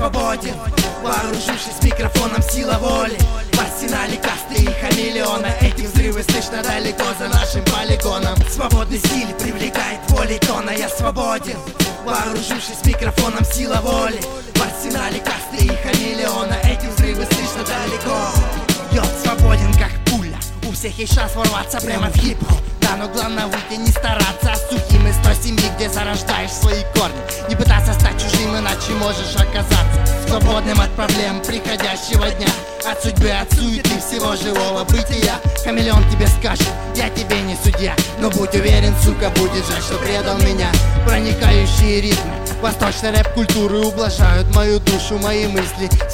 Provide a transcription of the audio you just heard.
свободен, вооружившись микрофоном, сила воли. В арсенале касты и хамелеона, эти взрывы слышно далеко за нашим полигоном. Свободный стиль привлекает волей тона. Я свободен, вооружившись микрофоном, сила воли. В арсенале касты и хамелеона, эти взрывы слышно далеко. Я свободен как пуля, у всех есть шанс ворваться прямо в хип-хоп. Да, но главное выйти не стараться, а сухим из той семьи, где зарождаешь свои корни. Не пытаться стать чужим, иначе можешь оказаться свободным от проблем приходящего дня, от судьбы, от суеты всего живого бытия. Хамелеон тебе скажет: я тебе не судья, но будь уверен, сука, будет жаль, что предал меня. Проникающие ритмы восточной рэп-культуры ублажают мою душу, мои мысли.